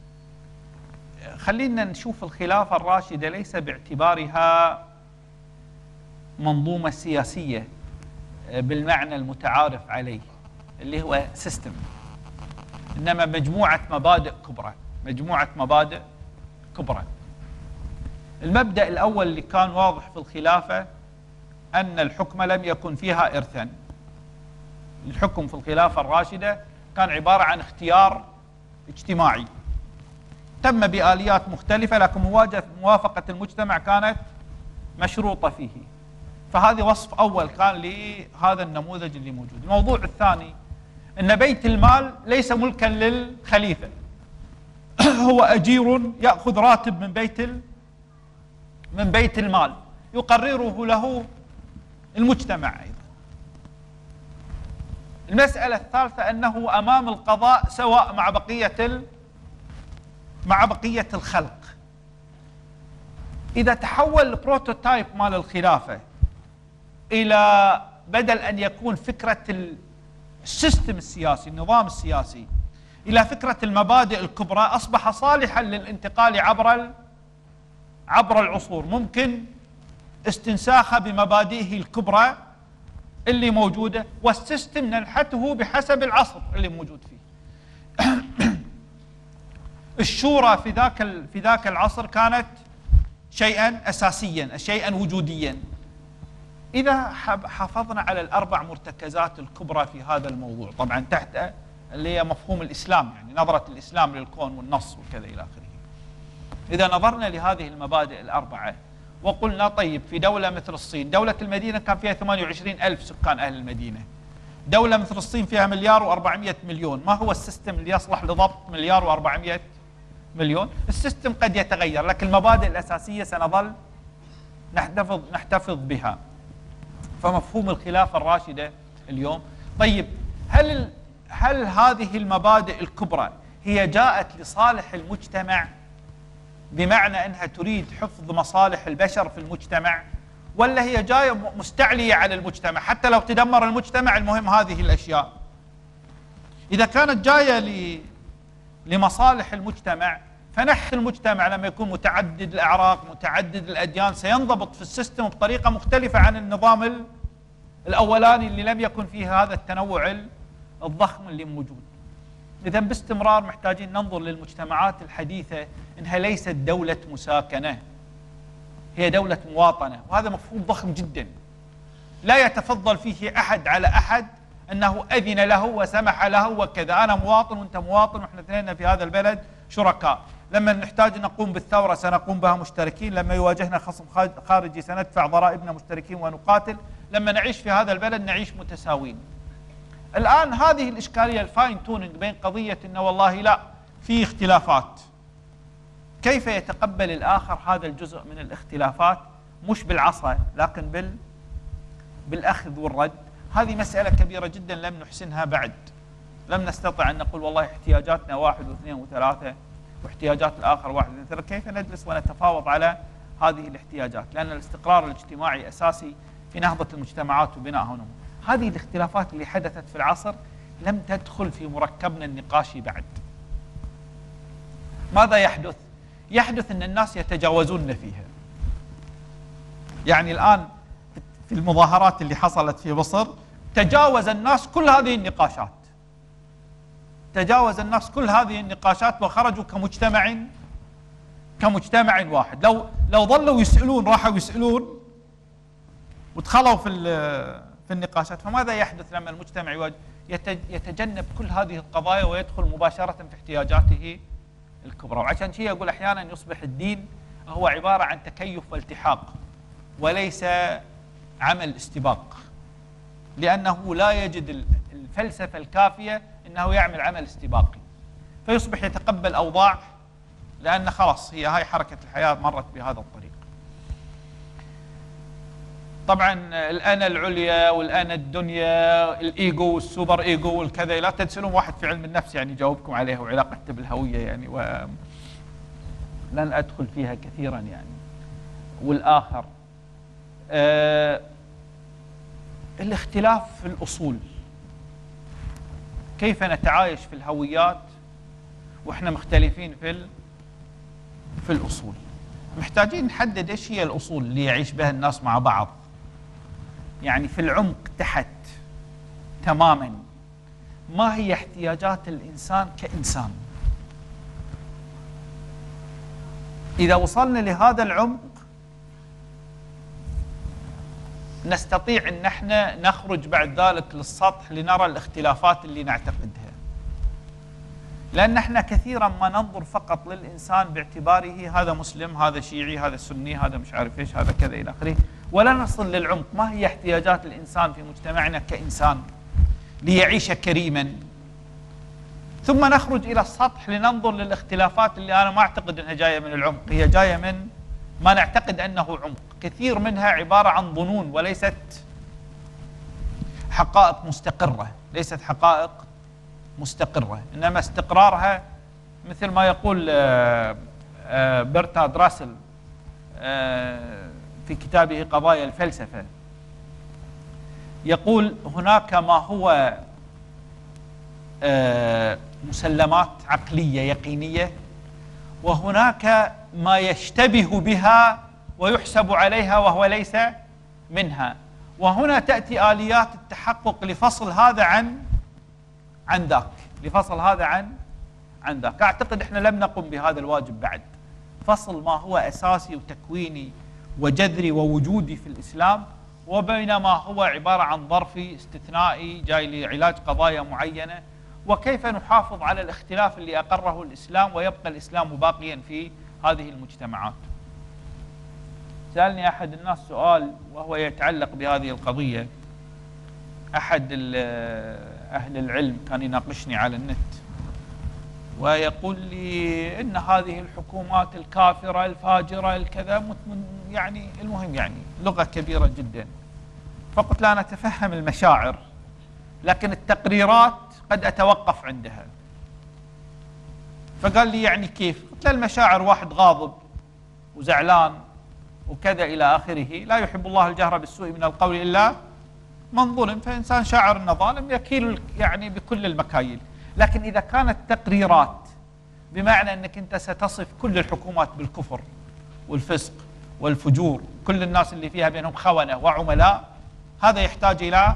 خلينا نشوف الخلافة الراشدة ليس باعتبارها منظومة سياسية بالمعنى المتعارف عليه اللي هو سيستم، إنما مجموعة مبادئ كبرى، مجموعة مبادئ كبرى. المبدأ الأول اللي كان واضح في الخلافة أن الحكم لم يكن فيها إرثا. الحكم في الخلافة الراشدة كان عبارة عن اختيار اجتماعي تم بآليات مختلفة، لكن موافقة المجتمع كانت مشروطة فيه. فهذا وصف أول كان لهذا النموذج اللي موجود. الموضوع الثاني أن بيت المال ليس ملكا للخليفة، هو أجير يأخذ راتب من بيت من بيت المال يقرره له المجتمع أيضا. المسألة الثالثة أنه أمام القضاء سواء مع بقية مع بقية الخلق. إذا تحول البروتوتايب مال الخلافة إلى بدل أن يكون فكرة السيستم السياسي، النظام السياسي، إلى فكرة المبادئ الكبرى، أصبح صالحا للانتقال عبر عبر العصور. ممكن استنساخه بمبادئه الكبرى اللي موجودة، والسيستم ننحته بحسب العصر اللي موجود فيه. الشورى في ذاك في ذاك العصر كانت شيئا أساسيا، شيئا وجوديا. إذا حافظنا على الأربع مرتكزات الكبرى في هذا الموضوع، طبعا تحت اللي هي مفهوم الإسلام، يعني نظرة الإسلام للكون والنص وكذا إلى آخره. إذا نظرنا لهذه المبادئ الأربعة وقلنا طيب في دولة مثل الصين، دولة المدينة كان فيها ثمانية وعشرين ألف سكان أهل المدينة، دولة مثل الصين فيها مليار وأربعمائة مليون، ما هو السيستم اللي يصلح لضبط مليار وأربعمائة مليون؟ السيستم قد يتغير، لكن المبادئ الأساسية سنظل نحتفظ نحتفظ بها. فمفهوم الخلافة الراشدة اليوم، طيب هل هل هذه المبادئ الكبرى هي جاءت لصالح المجتمع بمعنى أنها تريد حفظ مصالح البشر في المجتمع، ولا هي جاية مستعلية على المجتمع حتى لو تدمر المجتمع المهم هذه الأشياء؟ إذا كانت جاية لمصالح المجتمع، فنحت المجتمع لما يكون متعدد الأعراق متعدد الأديان سينضبط في السيستم بطريقة مختلفة عن النظام الأولاني اللي لم يكن فيه هذا التنوع الضخم اللي موجود. إذا باستمرار محتاجين ننظر للمجتمعات الحديثة إنها ليست دولة مساكنة، هي دولة مواطنة، وهذا مفهوم ضخم جدا لا يتفضل فيه أحد على أحد أنه أذن له وسمح له وكذا، أنا مواطن وأنت مواطن وإحنا اثنين في هذا البلد شركاء، لما نحتاج نقوم بالثورة سنقوم بها مشتركين، لما يواجهنا خصم خارجي سندفع ضرائبنا مشتركين ونقاتل، لما نعيش في هذا البلد نعيش متساوين. الآن هذه الإشكالية الفاين تونينج بين قضية إنه والله لا في اختلافات، كيف يتقبل الآخر هذا الجزء من الاختلافات مش بالعصا لكن بال بالأخذ والرد؟ هذه مسألة كبيرة جدا لم نحسنها بعد، لم نستطع أن نقول والله احتياجاتنا واحد واثنين وثلاثة واحتياجات الآخر واحد واثنين وثلاثة، كيف نجلس ونتفاوض على هذه الاحتياجات؟ لأن الاستقرار الاجتماعي أساسي في نهضة المجتمعات وبنائها ونموها. هذه الاختلافات اللي حدثت في العصر لم تدخل في مركبنا النقاشي بعد. ماذا يحدث؟ يحدث أن الناس يتجاوزون فيها. يعني الآن في المظاهرات اللي حصلت في مصر تجاوز الناس كل هذه النقاشات، تجاوز الناس كل هذه النقاشات وخرجوا كمجتمع كمجتمع واحد. لو لو ظلوا يسألون راحوا يسألون ودخلوا في في في النقاشات. فماذا يحدث لما المجتمع يتجنب كل هذه القضايا ويدخل مباشرة في احتياجاته الكبرى؟ وعشان شيء أقول أحيانا يصبح الدين هو عبارة عن تكيف والتحاق وليس عمل استباق، لأنه لا يجد الفلسفة الكافية أنه يعمل عمل استباقي، فيصبح يتقبل أوضاع لأن خلاص هي هاي حركة الحياة مرت بهذا الطريق. طبعا الأنا العليا والأنا الدنيا، الإيجو والسوبر إيجو والكذا، لا تنسلون واحد في علم النفس يعني جاوبكم عليها وعلاقته بالهوية يعني، ولن أدخل فيها كثيرا يعني. والآخر آه الاختلاف في الأصول، كيف نتعايش في الهويات وإحنا مختلفين في في الأصول. محتاجين نحدد إيش هي الأصول اللي يعيش بها الناس مع بعض، يعني في العمق تحت تماما ما هي احتياجات الإنسان كإنسان. إذا وصلنا لهذا العمق نستطيع أن احنا نخرج بعد ذلك للسطح لنرى الاختلافات اللي نعتقدها، لأن احنا كثيرا ما ننظر فقط للإنسان باعتباره هذا مسلم، هذا شيعي، هذا سني، هذا مش عارف ايش، هذا كذا إلى آخره، ولا نصل للعمق. ما هي احتياجات الإنسان في مجتمعنا كإنسان ليعيش كريما؟ ثم نخرج إلى السطح لننظر للاختلافات اللي أنا ما أعتقد أنها جاية من العمق، هي جاية من ما نعتقد أنه عمق. كثير منها عبارة عن ظنون وليست حقائق مستقرة، ليست حقائق مستقرة، إنما استقرارها مثل ما يقول برتراند راسل في كتابه قضايا الفلسفة، يقول هناك ما هو مسلمات عقلية يقينية، وهناك ما يشتبه بها ويحسب عليها وهو ليس منها، وهنا تأتي آليات التحقق لفصل هذا عن عن ذاك، لفصل هذا عن عن ذاك. أعتقد إحنا لم نقم بهذا الواجب بعد، فصل ما هو أساسي وتكويني وجذري ووجودي في الإسلام وبينما هو عبارة عن ظرفي استثنائي جاي لعلاج قضايا معينة، وكيف نحافظ على الاختلاف اللي أقره الإسلام ويبقى الإسلام باقيا في هذه المجتمعات. سألني أحد الناس سؤال وهو يتعلق بهذه القضية، أحد أهل العلم كان يناقشني على النت ويقول لي إن هذه الحكومات الكافرة الفاجرة الكذا يعني المهم يعني لغة كبيرة جدا. فقلت لا، أنا أتفهم المشاعر لكن التقريرات قد أتوقف عندها. فقال لي يعني كيف؟ قلت له المشاعر واحد غاضب وزعلان وكذا إلى آخره، لا يحب الله الجهر بالسوء من القول إلا من ظلم، فإنسان شاعر أنه ظالم يكيل يعني بكل المكاييل. لكن إذا كانت تقريرات بمعنى أنك أنت ستصف كل الحكومات بالكفر والفسق والفجور، كل الناس اللي فيها بينهم خونة وعملاء، هذا يحتاج إلى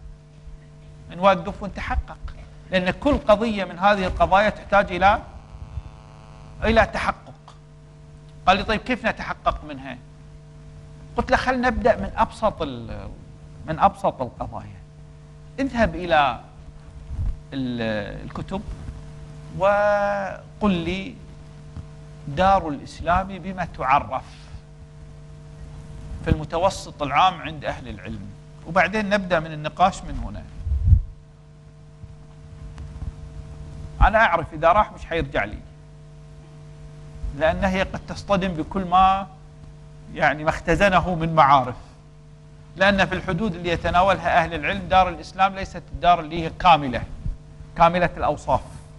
نوقف ونتحقق، لأن كل قضية من هذه القضايا تحتاج إلى إلى تحقق. قال لي طيب كيف نتحقق منها؟ قلت له خلينا نبدأ من أبسط من أبسط القضايا. اذهب إلى الكتب وقل لي دار الإسلام بما تعرف في المتوسط العام عند أهل العلم، وبعدين نبدأ من النقاش من هنا. أنا أعرف إذا راح مش حيرجع لي، لأن هي قد تصطدم بكل ما يعني ما اختزنه من معارف، لأن في الحدود اللي يتناولها أهل العلم دار الإسلام ليست الدار اللي هي كاملة كاملة الأوصاف.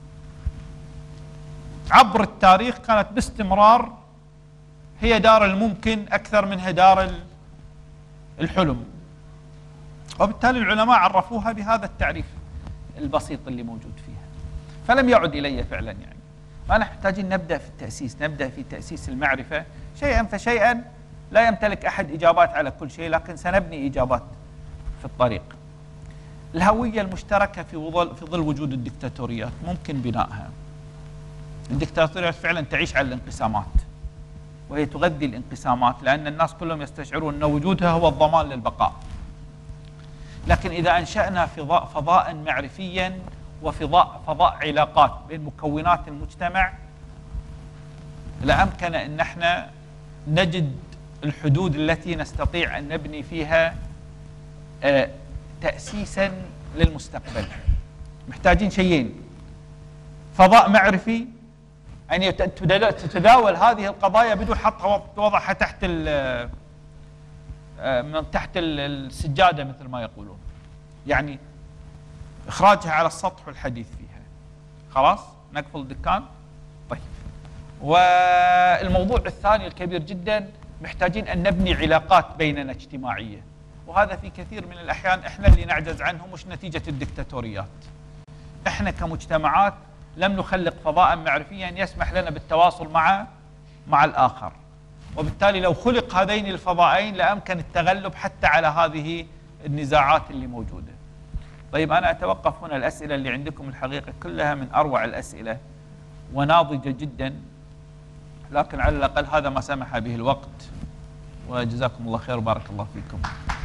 عبر التاريخ كانت باستمرار هي دار الممكن أكثر منها دار الحلم، وبالتالي العلماء عرفوها بهذا التعريف البسيط اللي موجود فيها، فلم يعد إلي فعلا يعني. فأنا محتاجين نبدأ في التأسيس، نبدأ في تأسيس المعرفة شيئا فشيئا. لا يمتلك أحد إجابات على كل شيء، لكن سنبني إجابات في الطريق. الهوية المشتركة في ظل في ظل وجود الدكتاتوريات ممكن بنائها. الدكتاتوريات فعلا تعيش على الانقسامات، وهي تغذي الانقسامات، لأن الناس كلهم يستشعرون أن وجودها هو الضمان للبقاء. لكن إذا أنشأنا فضاء, فضاء معرفيا وفضاء فضاء علاقات بين مكونات المجتمع، لأمكن أن احنا نجد الحدود التي نستطيع أن نبني فيها آه تأسيسا للمستقبل. محتاجين شيئين: فضاء معرفي أن تتداول هذه القضايا بدون حط وضعها تحت من تحت السجادة مثل ما يقولون، يعني إخراجها على السطح والحديث فيها. خلاص نقفل الدكان. طيب، والموضوع الثاني الكبير جدا، محتاجين أن نبني علاقات بيننا اجتماعية، وهذا في كثير من الأحيان إحنا اللي نعجز عنه، مش نتيجة الدكتاتوريات. إحنا كمجتمعات لم نخلق فضاء معرفيا يسمح لنا بالتواصل مع مع الآخر، وبالتالي لو خلق هذين الفضاءين لأمكن التغلب حتى على هذه النزاعات اللي موجودة. طيب أنا أتوقف هنا. الأسئلة اللي عندكم الحقيقة كلها من أروع الأسئلة وناضجة جدا، لكن على الأقل هذا ما سمح به الوقت، وجزاكم الله خير وبارك الله فيكم.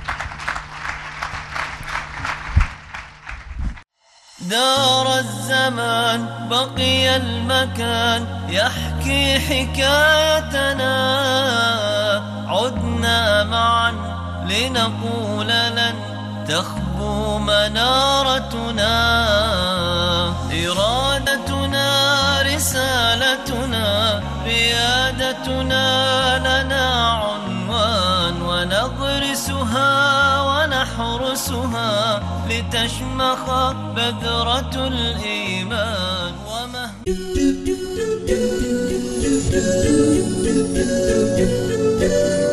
دار الزمان بقي المكان يحكي حكايتنا، عدنا معا لنقول لن تخبو منارتنا، إرادتنا رسالتنا ريادتنا لنا عنوان، ونغرسها ونحرسها لتشمخ بذرة الإيمان. ومهما